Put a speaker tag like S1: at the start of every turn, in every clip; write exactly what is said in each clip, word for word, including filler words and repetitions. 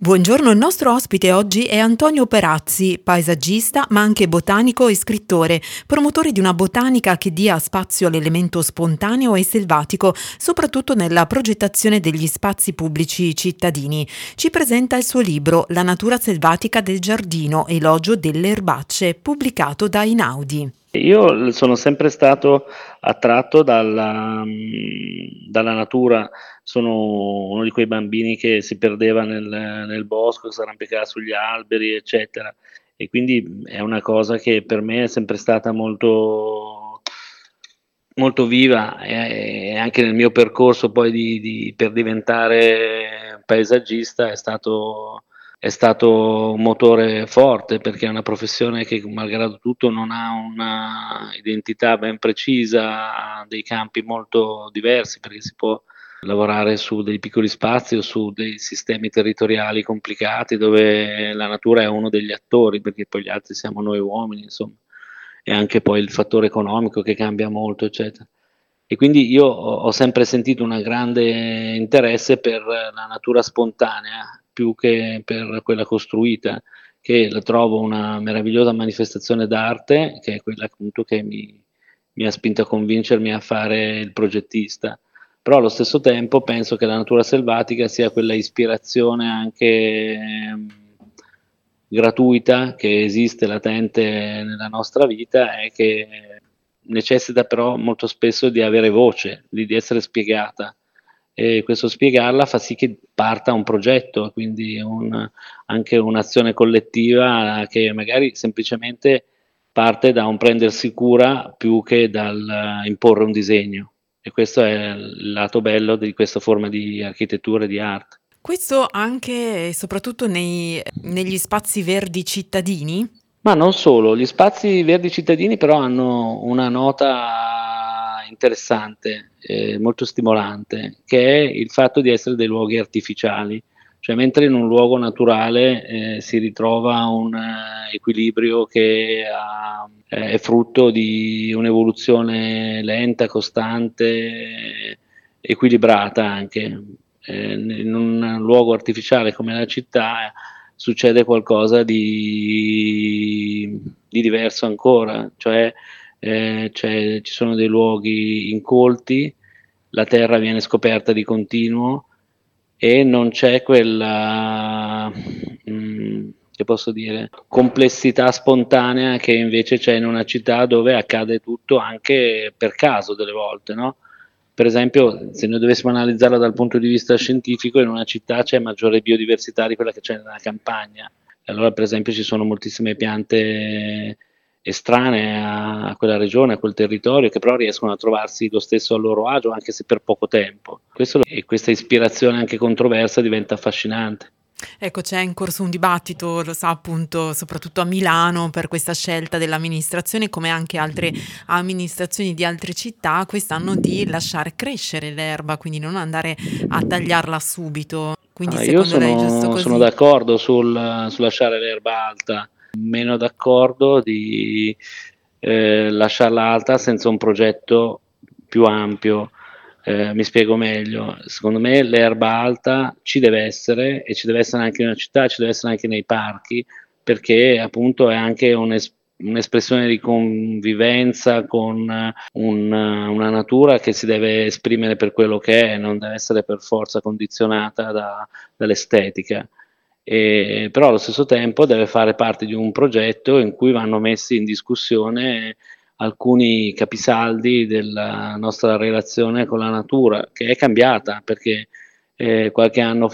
S1: Buongiorno, il nostro ospite oggi è Antonio Perazzi, paesaggista ma anche botanico e scrittore, promotore di una botanica che dia spazio all'elemento spontaneo e selvatico, soprattutto nella progettazione degli spazi pubblici cittadini. Ci presenta il suo libro La natura selvatica del giardino, elogio delle erbacce, pubblicato da Einaudi.
S2: Io sono sempre stato attratto dalla, mhmm, dalla natura, sono uno di quei bambini che si perdeva nel nel bosco, s'arrampicava sugli alberi, eccetera. E quindi, mhmm, è una cosa che per me è sempre stata molto molto viva, e e anche nel mio percorso poi di di per diventare paesaggista è stato è stato un motore forte, perché è una professione che malgrado tutto non ha una identità ben precisa, ha dei campi molto diversi, perché si può lavorare su dei piccoli spazi o su dei sistemi territoriali complicati, dove la natura è uno degli attori, perché poi gli altri siamo noi uomini, insomma. E anche poi il fattore economico che cambia molto, eccetera. E quindi io ho ho sempre sentito una grande interesse per la natura spontanea, più che per quella costruita, che la trovo una meravigliosa manifestazione d'arte, che è quella appunto che mi mi ha spinto a convincermi a fare il progettista. Però allo stesso tempo penso che la natura selvatica sia quella ispirazione anche, mhmm, gratuita, che esiste latente nella nostra vita e che necessita però molto spesso di avere voce, di di essere spiegata. E questo spiegarla fa sì che parta un progetto, quindi un anche un'azione collettiva che magari semplicemente parte da un prendersi cura più che dal imporre un disegno. E questo è il lato bello di questa forma di architettura e di arte.
S1: Questo anche e soprattutto nei negli spazi verdi cittadini?
S2: Ma non solo, gli spazi verdi cittadini però hanno una nota interessante, ehm, molto stimolante, che è il fatto di essere dei luoghi artificiali. Cioè mentre in un luogo naturale, ehm, si ritrova un eh, equilibrio che ha è frutto di un'evoluzione lenta, costante, equilibrata anche. Ehm, in un luogo artificiale come la città succede qualcosa di di diverso ancora, cioè, ehm, c'è ci sono dei luoghi incolti, la terra viene scoperta di continuo e non c'è quella, mhmm, che posso dire, complessità spontanea che invece c'è in una città dove accade tutto anche per caso delle volte, no, per esempio, se noi dovessimo analizzarla dal punto di vista scientifico, in una città c'è maggiore biodiversità di quella che c'è nella campagna. E allora per esempio ci sono moltissime piante estranee a a quella regione, a quel territorio, che però riescono a trovarsi lo stesso a loro agio, anche se per poco tempo. Questo e questa ispirazione anche controversa diventa affascinante.
S1: Ecco, c'è in corso un dibattito, lo sa appunto, soprattutto a Milano, per questa scelta dell'amministrazione, come anche altre amministrazioni di altre città, quest'anno di lasciare crescere l'erba, quindi non andare a tagliarla subito. Quindi
S2: Ah, io
S1: secondo lei è giusto
S2: sono sono
S1: così?
S2: d'accordo sul sul lasciare l'erba alta, meno d'accordo di, ehm, lasciarla alta senza un progetto più ampio. Ehm, mi spiego meglio: secondo me l'erba alta ci deve essere e ci deve essere anche nella città, ci deve essere anche nei parchi, perché appunto è anche un'es un'espressione di convivenza con un una natura che si deve esprimere per quello che è, non deve essere per forza condizionata da dall'estetica. Ehm, però allo stesso tempo deve fare parte di un progetto in cui vanno messi in discussione alcuni capisaldi della nostra relazione con la natura, che è cambiata perché, ehm, qualche anno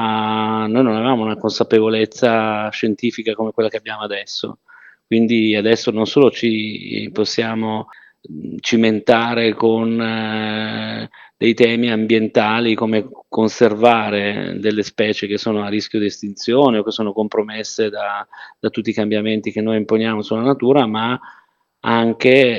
S2: fa noi non avevamo una consapevolezza scientifica come quella che abbiamo adesso. Quindi adesso non solo ci possiamo, mhmm, cimentare con eh, dei temi ambientali come conservare delle specie che sono a rischio di estinzione o che sono compromesse da da tutti i cambiamenti che noi imponiamo sulla natura, ma anche,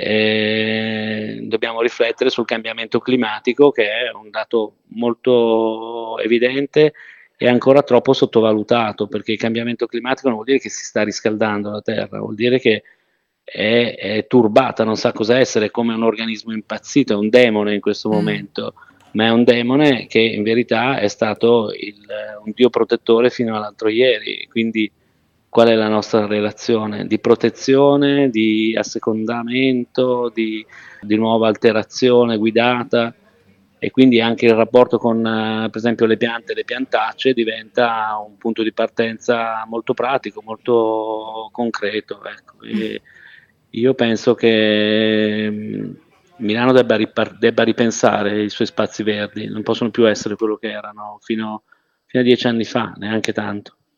S2: ehm, dobbiamo riflettere sul cambiamento climatico, che è un dato molto evidente e ancora troppo sottovalutato, perché il cambiamento climatico non vuol dire che si sta riscaldando la terra, vuol dire che è è turbata, non sa cosa essere, è come un organismo impazzito, è un demone in questo
S1: Mh.
S2: momento. ma è un demone che in verità è stato il, un dio protettore fino all'altro ieri. Quindi qual è la nostra relazione? Di protezione, di assecondamento, di, di nuova alterazione guidata, e quindi anche il rapporto con eh, per esempio le piante e le piantacce diventa un punto di partenza molto pratico, molto concreto, ecco. E io penso che mh, Milano debba, ripar- debba ripensare i suoi spazi verdi, non possono più essere quello che erano fino, fino a dieci anni fa, neanche tanto.